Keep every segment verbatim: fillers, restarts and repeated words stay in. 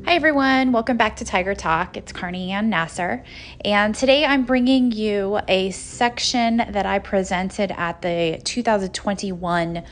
Hi everyone, welcome back to Tiger Talk. It's Carney Ann Nasser, and today I'm bringing you a section that I presented at the two thousand twenty-one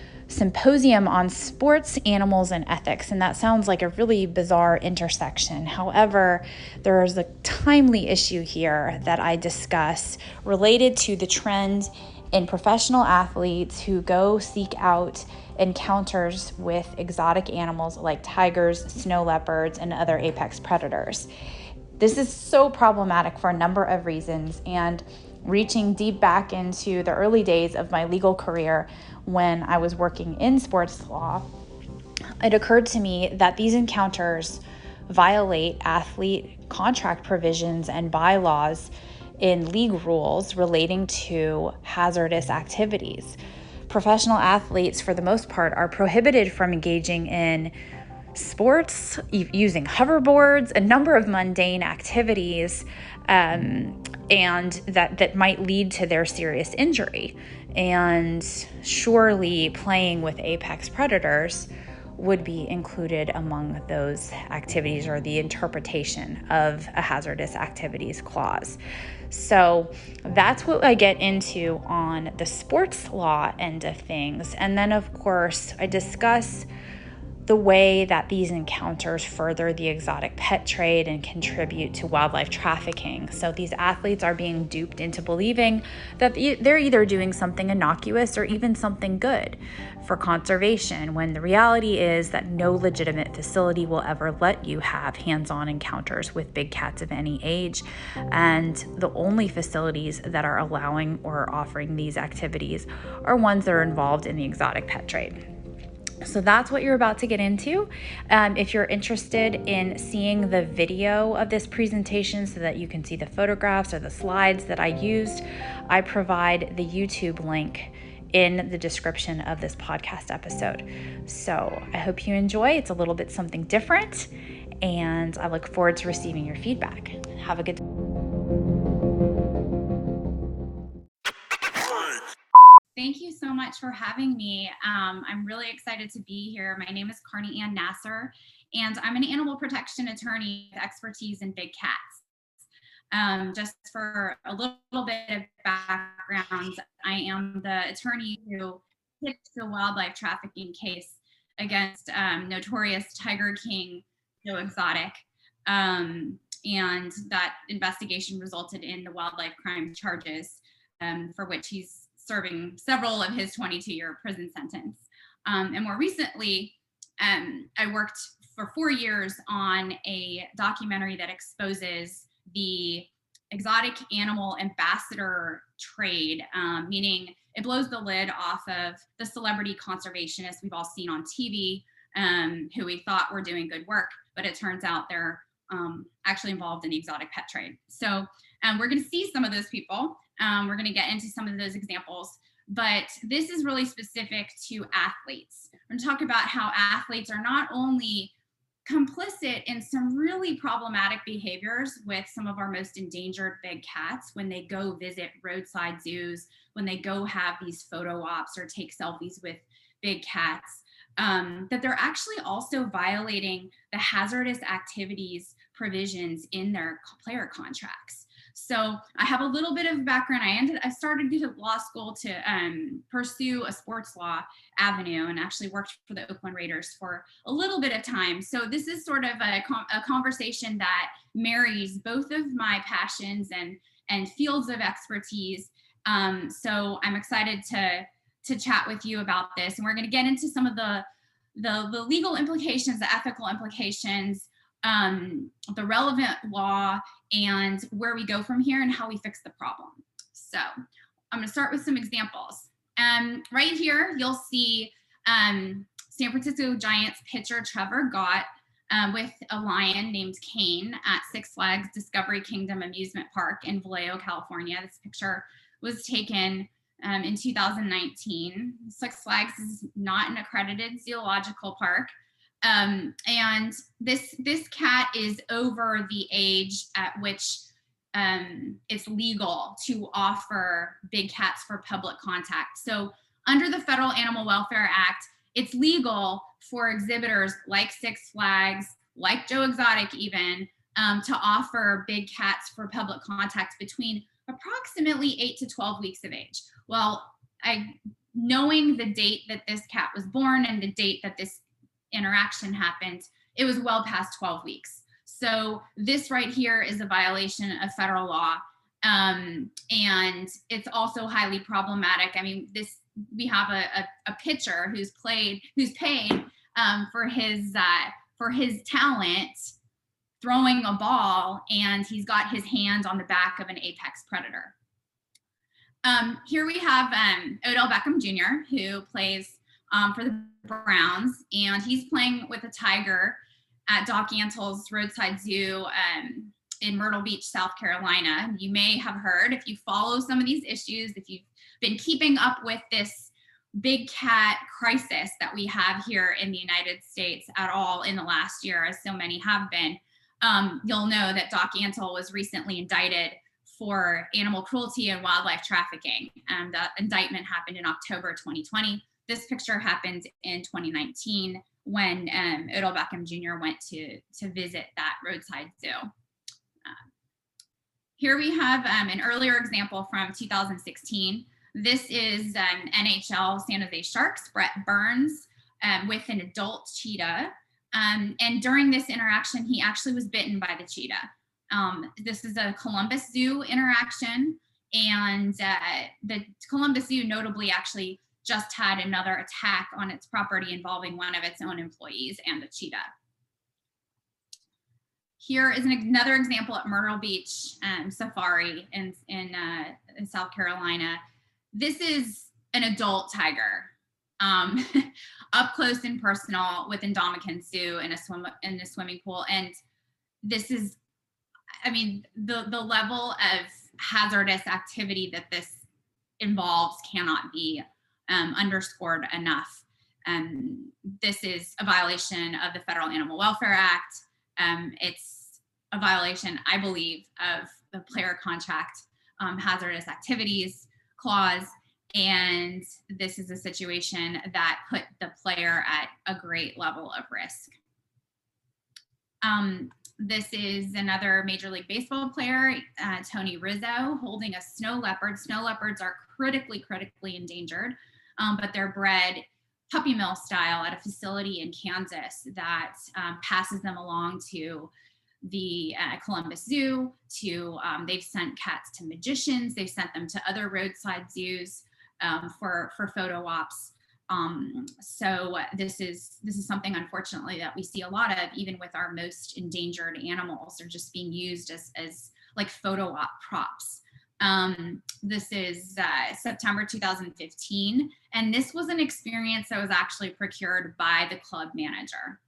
Symposium on Sports, Animals, and Ethics, and that sounds like a really bizarre intersection. However, there is a timely issue here that I discuss related to the trend in professional athletes who go seek out encounters with exotic animals like tigers, snow leopards, and other apex predators. This is so problematic for a number of reasons, and reaching deep back into the early days of my legal career when I was working in sports law, it occurred to me that these encounters violate athlete contract provisions and bylaws in league rules relating to hazardous activities. Professional athletes, for the most part, are prohibited from engaging in sports, using hoverboards, a number of mundane activities, um, and that, that might lead to their serious injury. And surely playing with apex predators would be included among those activities or the interpretation of a hazardous activities clause. So that's what I get into on the sports law end of things. And then, of course, I discuss the way that these encounters further the exotic pet trade and contribute to wildlife trafficking. So these athletes are being duped into believing that they're either doing something innocuous or even something good for conservation, when the reality is that no legitimate facility will ever let you have hands-on encounters with big cats of any age. And the only facilities that are allowing or offering these activities are ones that are involved in the exotic pet trade. So that's what you're about to get into. Um, if you're interested in seeing the video of this presentation so that you can see the photographs or the slides that I used, I provide the YouTube link in the description of this podcast episode. So I hope you enjoy. It's a little bit something different, and I look forward to receiving your feedback. Have a good day. Thank you so much for having me. Um, I'm really excited to be here. My name is Carney Ann Nasser, and I'm an animal protection attorney with expertise in big cats. Um, just for a little, little bit of background, I am the attorney who pitched the wildlife trafficking case against um, notorious Tiger King Joe Exotic. Um, and that investigation resulted in the wildlife crime charges, um, for which he's serving several of his twenty-two year prison sentence. Um, and more recently, um, I worked for four years on a documentary that exposes the exotic animal ambassador trade, um, meaning it blows the lid off of the celebrity conservationists we've all seen on T V, um, who we thought were doing good work, but it turns out they're um, actually involved in the exotic pet trade. So um, we're gonna see some of those people. Um, we're going to get into some of those examples, but this is really specific to athletes. We're going to talk about how athletes are not only complicit in some really problematic behaviors with some of our most endangered big cats when they go visit roadside zoos, when they go have these photo ops or take selfies with big cats, um, that they're actually also violating the hazardous activities provisions in their player contracts. So I have a little bit of background. I ended, I started to law school to um, pursue a sports law avenue, and actually worked for the Oakland Raiders for a little bit of time. So this is sort of a, a conversation that marries both of my passions and, and fields of expertise. Um, so I'm excited to, to chat with you about this. And we're gonna get into some of the, the, the legal implications, the ethical implications, um, the relevant law, and where we go from here and how we fix the problem. So I'm gonna start with some examples. Um, right here, you'll see um, San Francisco Giants pitcher Trevor Gott uh, with a lion named Kane at Six Flags Discovery Kingdom Amusement Park in Vallejo, California. This picture was taken um, in two thousand nineteen. Six Flags is not an accredited zoological park. Um, and this, this cat is over the age at which um, it's legal to offer big cats for public contact. So under the Federal Animal Welfare Act, it's legal for exhibitors like Six Flags, like Joe Exotic even, um, to offer big cats for public contact between approximately eight to twelve weeks of age. Well, I, knowing the date that this cat was born and the date that this interaction happened, it was well past twelve weeks. So this right here is a violation of federal law. Um, and it's also highly problematic. I mean, this, we have a, a, a pitcher who's played, who's paid um, for his, uh, for his talent throwing a ball, and he's got his hands on the back of an apex predator. Um, here we have um, Odell Beckham Junior, who plays um, for the Browns, and he's playing with a tiger at Doc Antle's Roadside Zoo um, in Myrtle Beach, South Carolina. You may have heard, if you follow some of these issues, if you've been keeping up with this big cat crisis that we have here in the United States at all in the last year, as so many have been, um, you'll know that Doc Antle was recently indicted for animal cruelty and wildlife trafficking. And that indictment happened in October twenty twenty. This picture happened in twenty nineteen when um, Odell Beckham Junior went to, to visit that roadside zoo. Uh, here we have um, an earlier example from two thousand sixteen. This is um, N H L San Jose Sharks, Brett Burns, um, with an adult cheetah. Um, and during this interaction, he actually was bitten by the cheetah. Um, this is a Columbus Zoo interaction, and uh, the Columbus Zoo notably actually just had another attack on its property involving one of its own employees and the cheetah. Here is an, another example at Myrtle Beach um, Safari in, in, uh, in South Carolina. This is an adult tiger, um, up close and personal with Indomitian Zoo in a swim in a swimming pool, and this is, I mean, the the level of hazardous activity that this involves cannot be um, underscored enough. Um, this is a violation of the Federal Animal Welfare Act. Um, it's a violation, I believe, of the player contract um, hazardous activities clause. And this is a situation that put the player at a great level of risk. Um, this is another Major League Baseball player, uh, Tony Rizzo, holding a snow leopard. Snow leopards are critically, critically endangered, um, but they're bred puppy mill style at a facility in Kansas that um, passes them along to the uh, Columbus Zoo. To um, they've sent cats to magicians. They've sent them to other roadside zoos um, for for photo ops. Um, so this is this is something, unfortunately, that we see a lot of, even with our most endangered animals. They're just being used as, as like photo op props. Um, this is uh, September two thousand fifteen, and this was an experience that was actually procured by the club manager.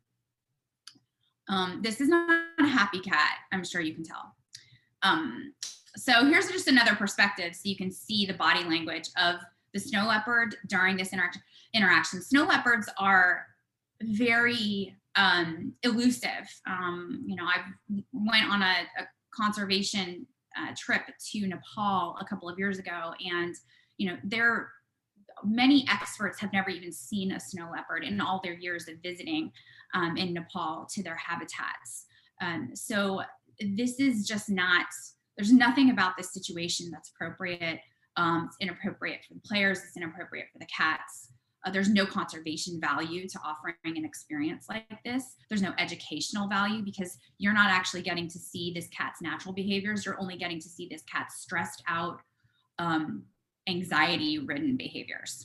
Um, this is not a happy cat, I'm sure you can tell. Um, so here's just another perspective so you can see the body language of the snow leopard during this interaction. interaction. Snow leopards are very um, elusive. Um, you know, I went on a, a conservation uh, trip to Nepal a couple of years ago, and you know, there many experts have never even seen a snow leopard in all their years of visiting um, in Nepal to their habitats. Um, so this is just not, there's nothing about this situation that's appropriate. Um, it's inappropriate for the players, it's inappropriate for the cats. Uh, there's no conservation value to offering an experience like this. There's no educational value because you're not actually getting to see this cat's natural behaviors. You're only getting to see this cat's stressed out, um, anxiety-ridden behaviors.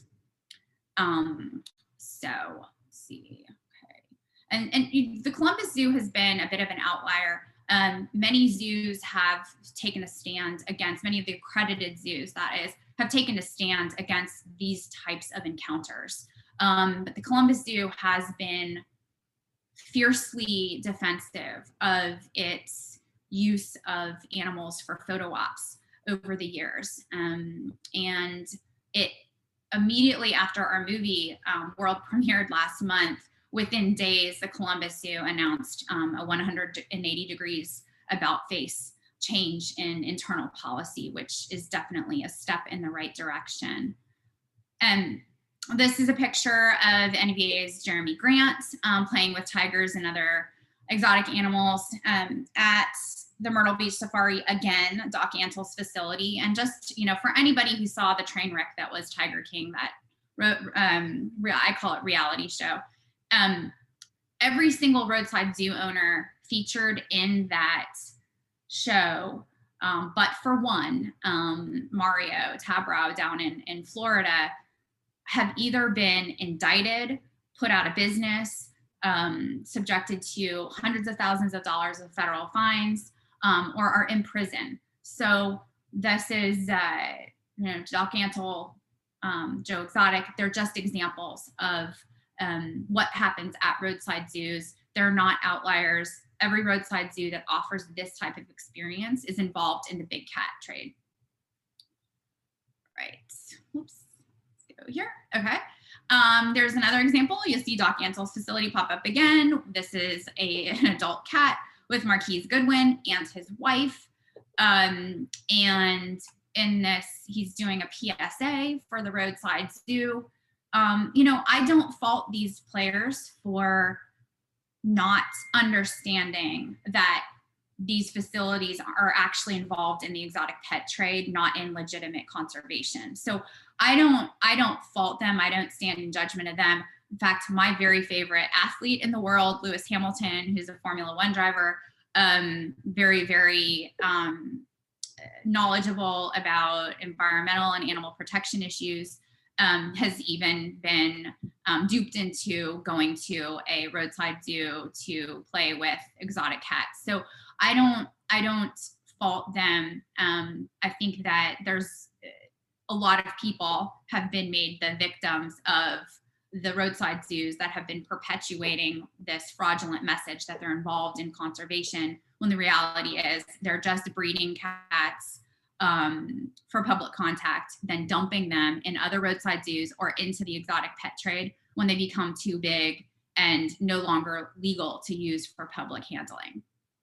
Um, so let's see, okay. And, and you, the Columbus Zoo has been a bit of an outlier. Um, many zoos have taken a stand against, many of the accredited zoos, that is, have taken a stand against these types of encounters. Um, but the Columbus Zoo has been fiercely defensive of its use of animals for photo ops over the years. Um, and it immediately after our movie um, world premiered last month, within days, the Columbus Zoo announced um, a one hundred eighty degrees about face change in internal policy, which is definitely a step in the right direction. And this is a picture of N B A's Jeremy Grant um, playing with tigers and other exotic animals um, at the Myrtle Beach Safari, again, Doc Antle's facility. And just, you know, for anybody who saw the train wreck that was Tiger King, that um, I call it reality show, um, every single roadside zoo owner featured in that show, um, but for one, um, Mario Tabrow down in, in Florida, have either been indicted, put out of business, um, subjected to hundreds of thousands of dollars of federal fines, um, or are in prison. So this is, uh, you know, Doc Antle, um, Joe Exotic, they're just examples of um, what happens at roadside zoos. They're not outliers. Every roadside zoo that offers this type of experience is involved in the big cat trade. Right, whoops, let's go here, okay. Um, there's another example. You'll see Doc Antle's facility pop up again. This is a, an adult cat with Marquise Goodwin and his wife. Um, and in this, he's doing a P S A for the roadside zoo. Um, you know, I don't fault these players for not understanding that these facilities are actually involved in the exotic pet trade, not in legitimate conservation. So I don't, I don't fault them. I don't stand in judgment of them. In fact, my very favorite athlete in the world, Lewis Hamilton, who's a Formula One driver, um, very, very um, knowledgeable about environmental and animal protection issues, um, has even been um, duped into going to a roadside zoo to play with exotic cats. So I don't, I don't fault them. Um, I think that there's a lot of people have been made the victims of the roadside zoos that have been perpetuating this fraudulent message that they're involved in conservation, when the reality is they're just breeding cats um, for public contact, then dumping them in other roadside zoos or into the exotic pet trade when they become too big and no longer legal to use for public handling.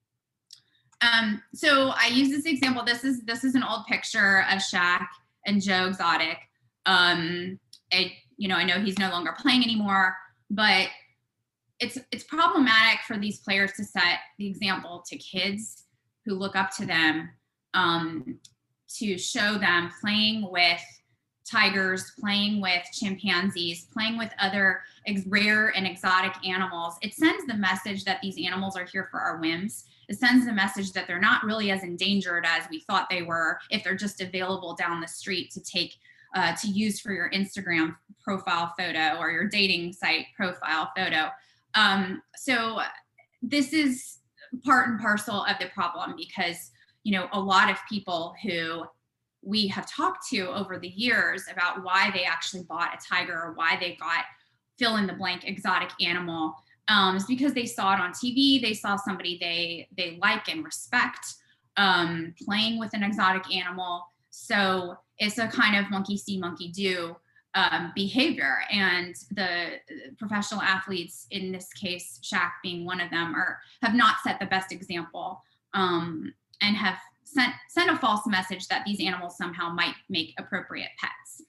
Um, so I use this example. This is this is an old picture of Shaq and Joe Exotic. Um, it, you know, I know he's no longer playing anymore, but it's it's problematic for these players to set the example to kids who look up to them, um, to show them playing with tigers, playing with chimpanzees, playing with other ex rare and exotic animals. It sends the message that these animals are here for our whims. It sends the message that they're not really as endangered as we thought they were if they're just available down the street to take, uh, to use for your Instagram profile photo or your dating site profile photo. Um, so this is part and parcel of the problem, because, you know, a lot of people who we have talked to over the years about why they actually bought a tiger or why they got fill in the blank exotic animal, um, is because they saw it on T V. They saw somebody they they like and respect um, playing with an exotic animal. So it's a kind of monkey see, monkey do um, behavior. And the professional athletes, in this case, Shaq being one of them, are have not set the best example, um, and have sent sent a false message that these animals somehow might make appropriate pets,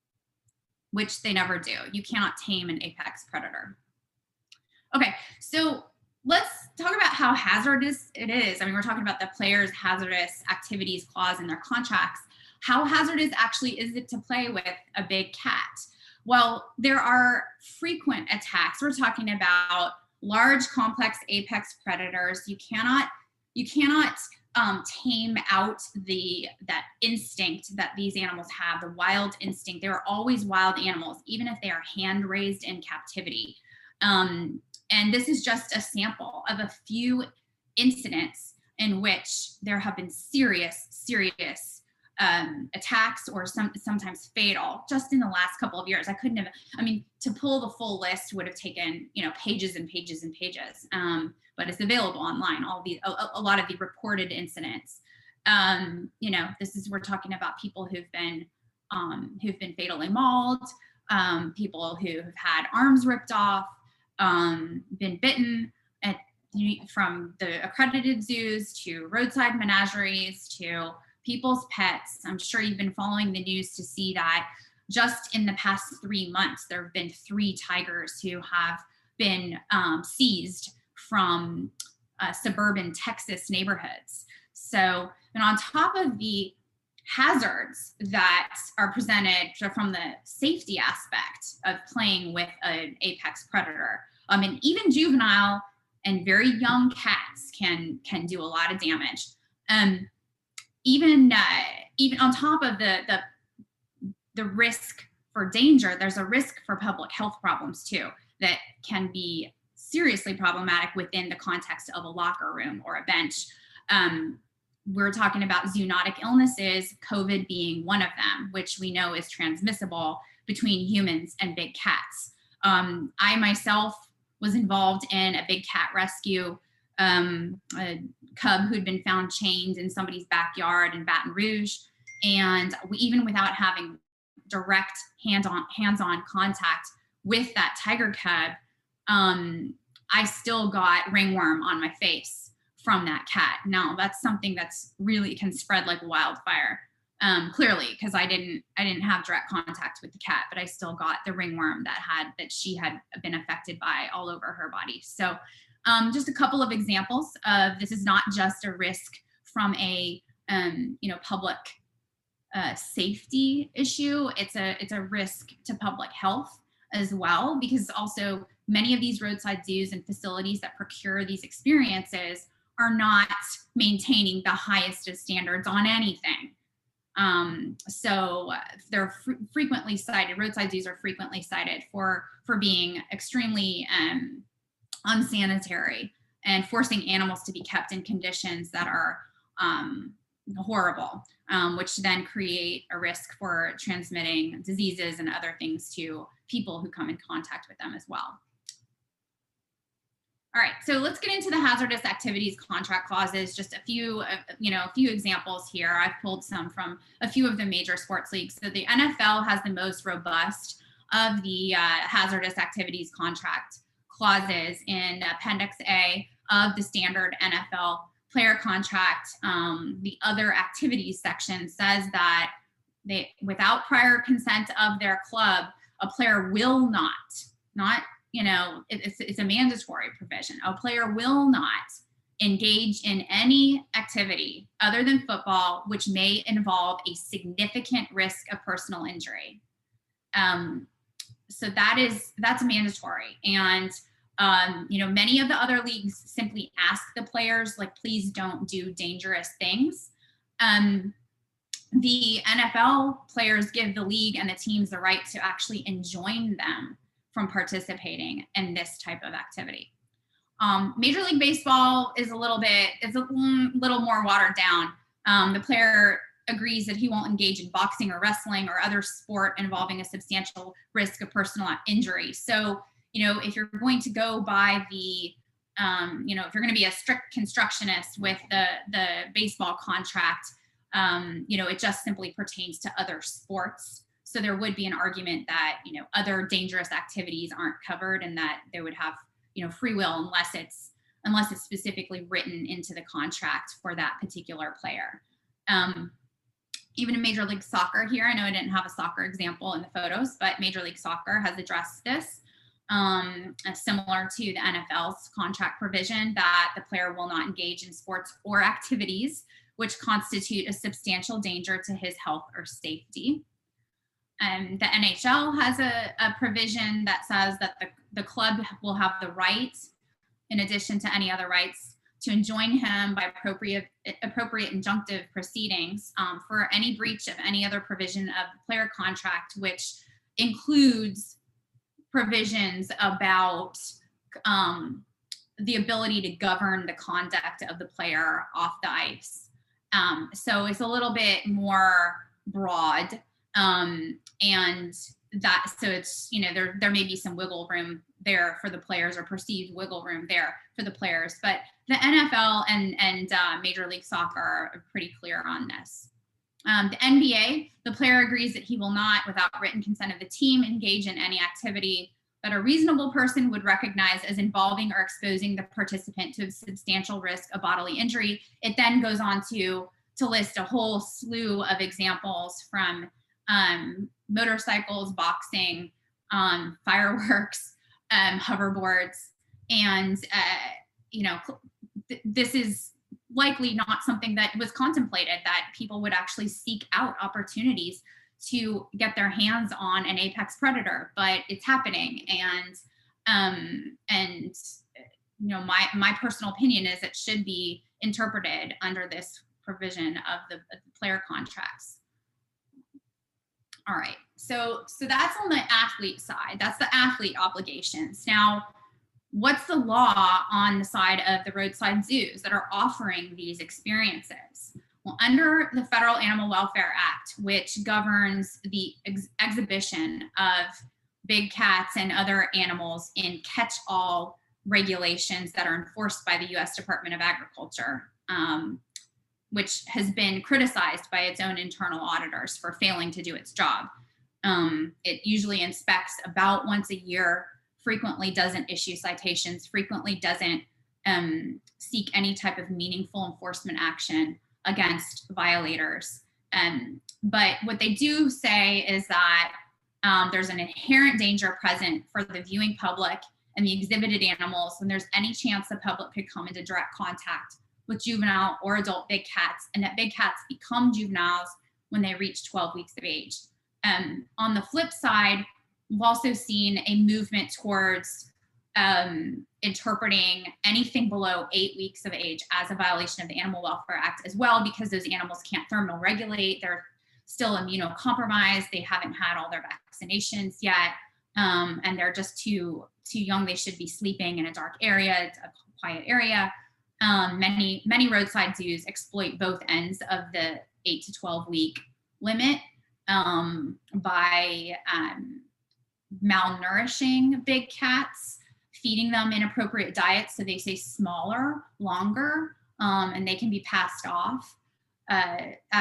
which they never do. You cannot tame an apex predator. Okay, so let's talk about how hazardous it is. I mean, we're talking about the players' hazardous activities clause in their contracts. How hazardous actually is it to play with a big cat? Well, there are frequent attacks. We're talking about large, complex apex predators. You cannot, you cannot um, tame out the that instinct that these animals have, the wild instinct. They are always wild animals, even if they are hand raised in captivity. Um, and this is just a sample of a few incidents in which there have been serious, serious um, attacks, or some sometimes fatal, just in the last couple of years. I couldn't have, I mean, to pull the full list would have taken, you know, pages and pages and pages, um, but it's available online, all the, a, a lot of the reported incidents. Um, you know, this is, we're talking about people who've been, um, who've been fatally mauled, um, people who have had arms ripped off, um, been bitten at, from the accredited zoos to roadside menageries to people's pets. I'm sure you've been following the news to see that just in the past three months, there have been three tigers who have been um, seized from uh, suburban Texas neighborhoods. So, and on top of the hazards that are presented from the safety aspect of playing with an apex predator, um, and even juvenile and very young cats can can do a lot of damage. Um, even uh, even on top of the the the risk for danger, there's a risk for public health problems too that can be seriously problematic within the context of a locker room or a bench. Um, we're talking about zoonotic illnesses, COVID being one of them, which we know is transmissible between humans and big cats. Um, I myself was involved in a big cat rescue, um, a cub who'd been found chained in somebody's backyard in Baton Rouge. And we, even without having direct hand-on, hands-on contact with that tiger cub, um, I still got ringworm on my face from that cat. Now that's something that's really can spread like wildfire, um, clearly, because I didn't I didn't have direct contact with the cat, but I still got the ringworm that had that she had been affected by all over her body. So um, just a couple of examples of this is not just a risk from a um, you know public uh, safety issue. It's a it's a risk to public health as well, because also many of these roadside zoos and facilities that procure these experiences are not maintaining the highest of standards on anything. Um, so they're fr frequently cited, roadside zoos are frequently cited for, for being extremely um, unsanitary and forcing animals to be kept in conditions that are um, horrible, um, which then create a risk for transmitting diseases and other things to people who come in contact with them as well. All right, so let's get into the hazardous activities contract clauses. Just a few, uh, you know, a few examples here. I've pulled some from a few of the major sports leagues. So the N F L has the most robust of the uh, hazardous activities contract clauses in Appendix A of the standard N F L player contract. Um, the other activities section says that they, without prior consent of their club, a player will not, not you know, it's, it's a mandatory provision. A player will not engage in any activity other than football, which may involve a significant risk of personal injury. Um, so that is, that's mandatory. And, um, you know, many of the other leagues simply ask the players, like, please don't do dangerous things. Um, the N F L players give the league and the teams the right to actually enjoin them from participating in this type of activity. Um, Major League Baseball is a little bit, it's a little more watered down. Um, the player agrees that he won't engage in boxing or wrestling or other sport involving a substantial risk of personal injury. So, you know, if you're going to go by the, um, you know, if you're going to be a strict constructionist with the, the baseball contract, um, you know, it just simply pertains to other sports. So there would be an argument that, you know, other dangerous activities aren't covered and that they would have, you know, free will unless it's unless it's specifically written into the contract for that particular player. Um, even in Major League Soccer here, I know I didn't have a soccer example in the photos, but Major League Soccer has addressed this, um, similar to the N F L's contract provision that the player will not engage in sports or activities which constitute a substantial danger to his health or safety. Um, the N H L has a, a provision that says that the, the club will have the right, in addition to any other rights, to enjoin him by appropriate, appropriate injunctive proceedings um, for any breach of any other provision of the player contract, which includes provisions about um, the ability to govern the conduct of the player off the ice. Um, so it's a little bit more broad. Um, and that, so it's, you know, there, there may be some wiggle room there for the players or perceived wiggle room there for the players, but the N F L and, and uh, Major League Soccer are pretty clear on this. Um, the N B A, the player agrees that he will not, without written consent of the team, engage in any activity that a reasonable person would recognize as involving or exposing the participant to a substantial risk of bodily injury. It then goes on to, to list a whole slew of examples from um, motorcycles, boxing, um, fireworks, um, hoverboards, and uh, you know, th this is likely not something that was contemplated, that people would actually seek out opportunities to get their hands on an apex predator, but it's happening. And, um, and, you know, my, my personal opinion is it should be interpreted under this provision of the, of the player contracts. All right, so, so that's on the athlete side. That's the athlete obligations. Now, what's the law on the side of the roadside zoos that are offering these experiences? Well, under the Federal Animal Welfare Act, which governs the ex exhibition of big cats and other animals in catch-all regulations that are enforced by the U S Department of Agriculture, um, which has been criticized by its own internal auditors for failing to do its job. Um, it usually inspects about once a year, frequently doesn't issue citations, frequently doesn't um, seek any type of meaningful enforcement action against violators. Um, but what they do say is that um, there's an inherent danger present for the viewing public and the exhibited animals when there's any chance the public could come into direct contact with juvenile or adult big cats, and that big cats become juveniles when they reach twelve weeks of age. Um, on the flip side, we've also seen a movement towards um, interpreting anything below eight weeks of age as a violation of the Animal Welfare Act as well, because those animals can't thermoregulate, they're still immunocompromised, they haven't had all their vaccinations yet, um, and they're just too, too young. They should be sleeping in a dark area, it's a quiet area. Um, many, many roadside zoos exploit both ends of the eight to twelve week limit um, by um, malnourishing big cats, feeding them inappropriate diets so they stay smaller longer, um, and they can be passed off uh,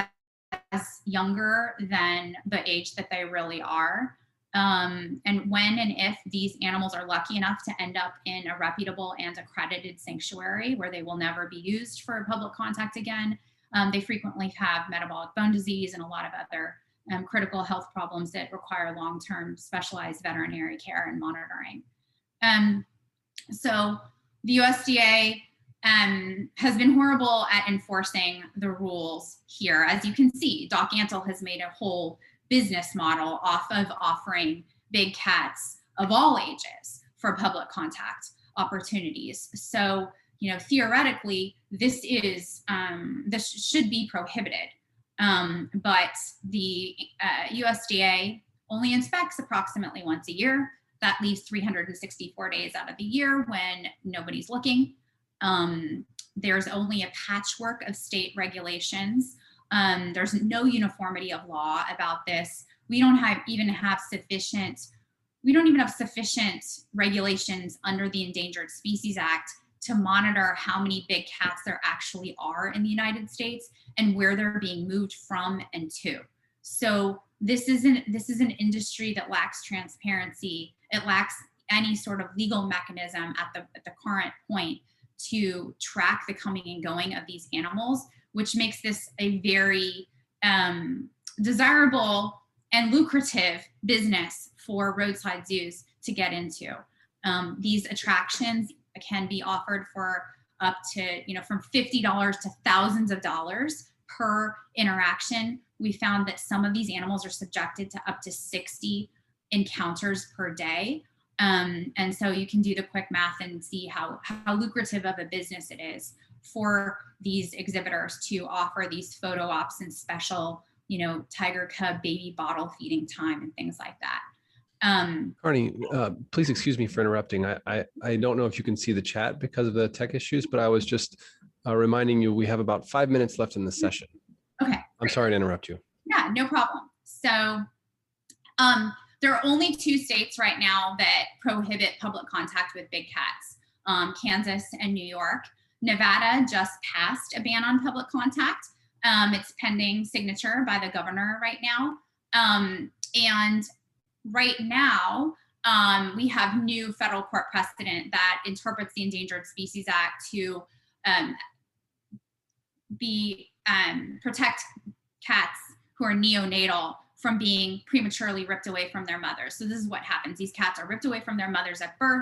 as younger than the age that they really are. Um, and when and if these animals are lucky enough to end up in a reputable and accredited sanctuary where they will never be used for public contact again, um, they frequently have metabolic bone disease and a lot of other um, critical health problems that require long-term specialized veterinary care and monitoring. Um, so the U S D A um, has been horrible at enforcing the rules here. As you can see, Doc Antle has made a whole business model off of offering big cats of all ages for public contact opportunities. So, you know, theoretically, this is, um, this should be prohibited. Um, but the uh, U S D A only inspects approximately once a year. That leaves three hundred sixty-four days out of the year when nobody's looking. Um, there's only a patchwork of state regulations. Um, there's no uniformity of law about this. We don't have even have sufficient, we don't even have sufficient regulations under the Endangered Species Act to monitor how many big cats there actually are in the United States and where they're being moved from and to. So this isn't, this is an industry that lacks transparency. It lacks any sort of legal mechanism at the, at the current point to track the coming and going of these animals, which makes this a very um, desirable and lucrative business for roadside zoos to get into. Um, these attractions can be offered for up to, you know, from fifty dollars to thousands of dollars per interaction. We found that some of these animals are subjected to up to sixty encounters per day. Um, and so you can do the quick math and see how, how lucrative of a business it is for these exhibitors to offer these photo ops and special, you know, tiger cub baby bottle feeding time and things like that. Um, Carney, uh, please excuse me for interrupting. I, I, I don't know if you can see the chat because of the tech issues, but I was just uh, reminding you we have about five minutes left in the session. Okay. I'm great. sorry to interrupt you. Yeah, no problem. So um, there are only two states right now that prohibit public contact with big cats, um, Kansas and New York. Nevada just passed a ban on public contact. Um, it's pending signature by the governor right now. Um, and right now, um, we have new federal court precedent that interprets the Endangered Species Act to um, be um, protect cats who are neonatal from being prematurely ripped away from their mothers. So this is what happens. These cats are ripped away from their mothers at birth.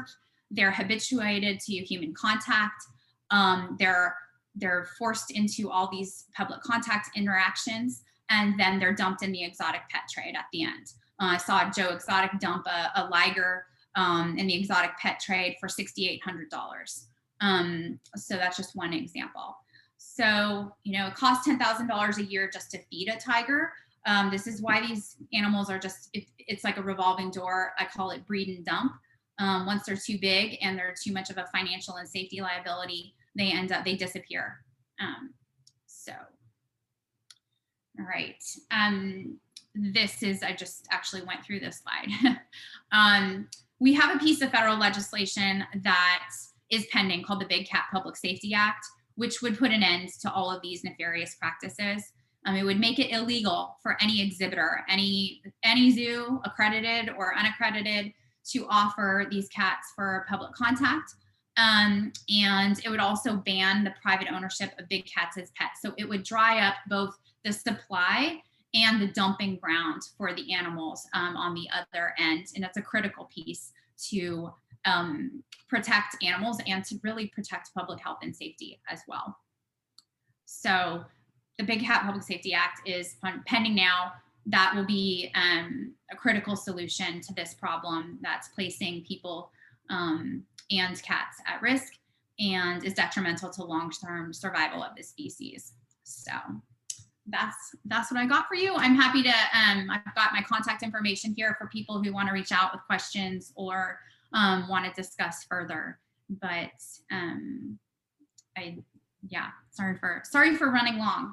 they're habituated to human contact. Um, they're they're forced into all these public contact interactions, and then they're dumped in the exotic pet trade at the end. Uh, I saw Joe Exotic dump a, a liger um, in the exotic pet trade for six thousand eight hundred dollars. Um, so that's just one example. So, you know, it costs ten thousand dollars a year just to feed a tiger. Um, this is why these animals are just, it, it's like a revolving door. I call it breed and dump. Um, once they're too big and they're too much of a financial and safety liability, they end up, they disappear. Um, so, all right. Um, this is, I just actually went through this slide. um, we have a piece of federal legislation that is pending called the Big Cat Public Safety Act, which would put an end to all of these nefarious practices. Um, it would make it illegal for any exhibitor, any, any zoo, accredited or unaccredited, to offer these cats for public contact. Um, and it would also ban the private ownership of big cats as pets. So it would dry up both the supply and the dumping ground for the animals um, on the other end. And that's a critical piece to um, protect animals and to really protect public health and safety as well. So the Big Cat Public Safety Act is pending now. That will be um, a critical solution to this problem that's placing people um, and cats at risk and is detrimental to long-term survival of the species. So that's that's what I got for you. I'm happy to, um, I've got my contact information here for people who want to reach out with questions or um, want to discuss further. But um, I, yeah, sorry for, sorry for running long.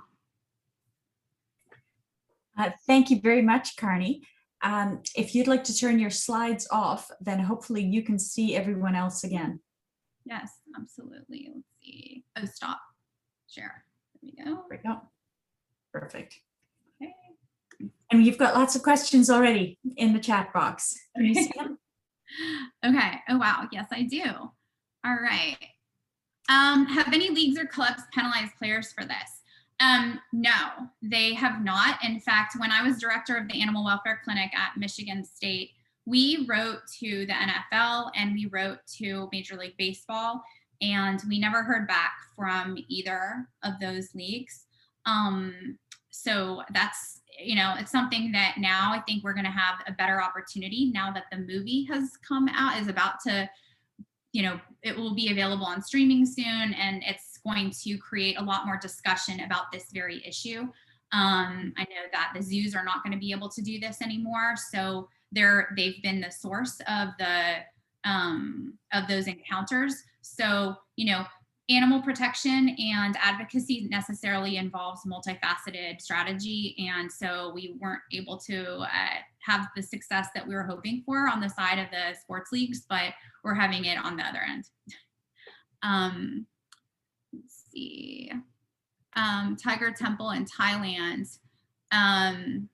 Uh, thank you very much, Carney. Um, if you'd like to turn your slides off, then hopefully you can see everyone else again. Yes, absolutely. Let's see. Oh, stop. Share. There we go. There we go. Perfect. Okay. And you've got lots of questions already in the chat box. Can you see them? Okay. Oh, wow. Yes, I do. All right. Um, have any leagues or clubs penalized players for this? Um, no, they have not. In fact, when I was director of the Animal Welfare Clinic at Michigan State, we wrote to the N F L and we wrote to Major League Baseball, and we never heard back from either of those leagues. Um, so that's, you know, it's something that now I think we're going to have a better opportunity now that the movie has come out, is about to, you know, it will be available on streaming soon, and it's going to create a lot more discussion about this very issue. Um, I know that the zoos are not going to be able to do this anymore, so they're they've been the source of the um, of those encounters. So, you know, animal protection and advocacy necessarily involves multifaceted strategy, and so we weren't able to uh, have the success that we were hoping for on the side of the sports leagues, but we're having it on the other end. um, let's see, um, Tiger Temple in Thailand. Um,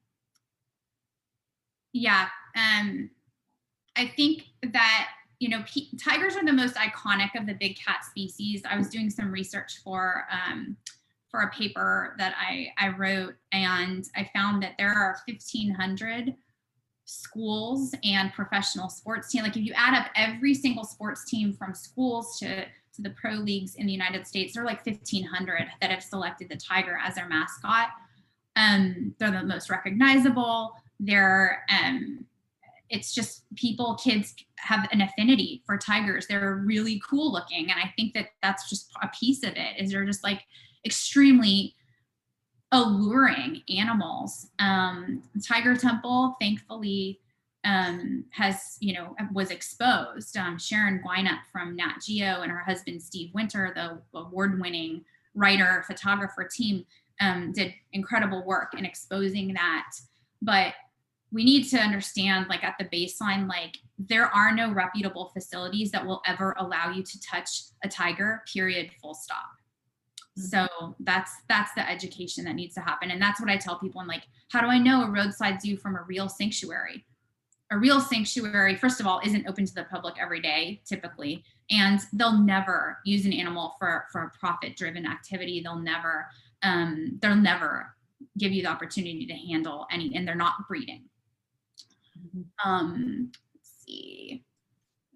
yeah, um, I think that, you know, P tigers are the most iconic of the big cat species. I was doing some research for um, for a paper that I, I wrote, and I found that there are fifteen hundred schools and professional sports teams. Like if you add up every single sports team from schools to, to the pro leagues in the United States, there are like fifteen hundred that have selected the tiger as their mascot. Um, they're the most recognizable. They're, um, it's just people, kids have an affinity for tigers. They're really cool looking. And I think that that's just a piece of it, is they're just like extremely alluring animals. Um, Tiger Temple, thankfully, um, has, you know, was exposed. Um, Sharon Gwyneth from Nat Geo and her husband, Steve Winter, the award-winning writer, photographer team, um, did incredible work in exposing that. But we need to understand, like at the baseline, like there are no reputable facilities that will ever allow you to touch a tiger, period, full stop. So that's that's the education that needs to happen. And that's what I tell people. I'm like, how do I know a roadside zoo from a real sanctuary? A real sanctuary, first of all, isn't open to the public every day, typically. And they'll never use an animal for, for a profit-driven activity. They'll never, um, they'll never give you the opportunity to handle any, and they're not breeding. Mm-hmm. Um, let's see.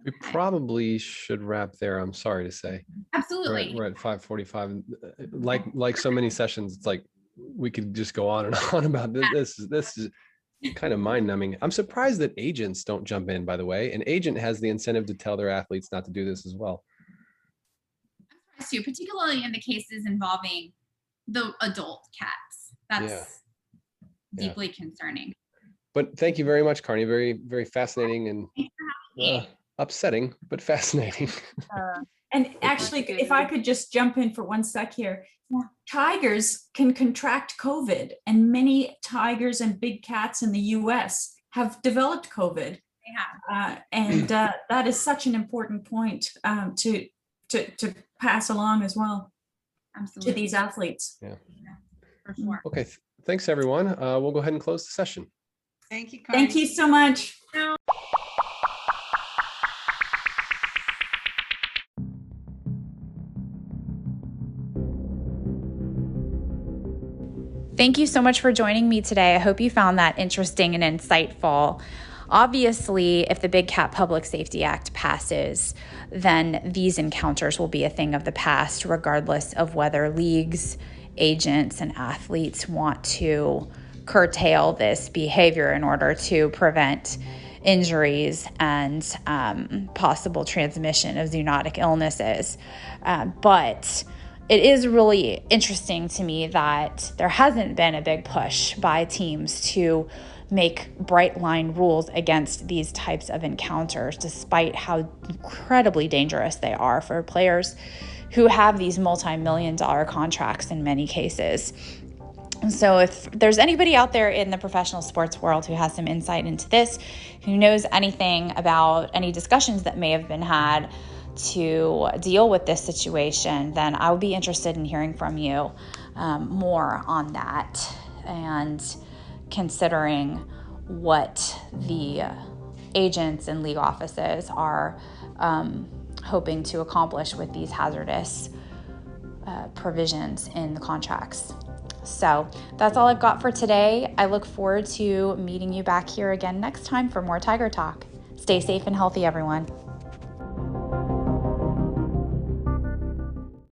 We probably should wrap there. I'm sorry to say. Absolutely. We're at, we're at five forty-five. Like like so many sessions, it's like we could just go on and on about this. This is this is kind of mind numbing. I'm surprised that agents don't jump in. By the way, an agent has the incentive to tell their athletes not to do this as well. Too, particularly in the cases involving the adult cats. That's Yeah. deeply yeah. concerning. But thank you very much, Carney. Very very fascinating and. Uh, upsetting, but fascinating. Uh, and actually, if I could just jump in for one sec here, yeah. tigers can contract COVID, and many tigers and big cats in the U S have developed COVID. They have. Uh, and uh, that is such an important point um, to, to, to pass along as well. Absolutely. To these athletes. Yeah. yeah for sure. Okay. Th- thanks, everyone. Uh, we'll go ahead and close the session. Thank you, Carney. Thank you so much. Thank you so much for joining me today. I hope you found that interesting and insightful. Obviously, if the Big Cat Public Safety Act passes, then these encounters will be a thing of the past, regardless of whether leagues, agents, and athletes want to curtail this behavior in order to prevent injuries and um, possible transmission of zoonotic illnesses. Uh, but it is really interesting to me that there hasn't been a big push by teams to make bright line rules against these types of encounters, despite how incredibly dangerous they are for players who have these multi-million dollar contracts in many cases. So if there's anybody out there in the professional sports world who has some insight into this, who knows anything about any discussions that may have been had to deal with this situation, then I would be interested in hearing from you um, more on that and considering what the agents and league offices are um, hoping to accomplish with these hazardous uh, provisions in the contracts. So that's all I've got for today. I look forward to meeting you back here again next time for more Tiger Talk. Stay safe and healthy, everyone.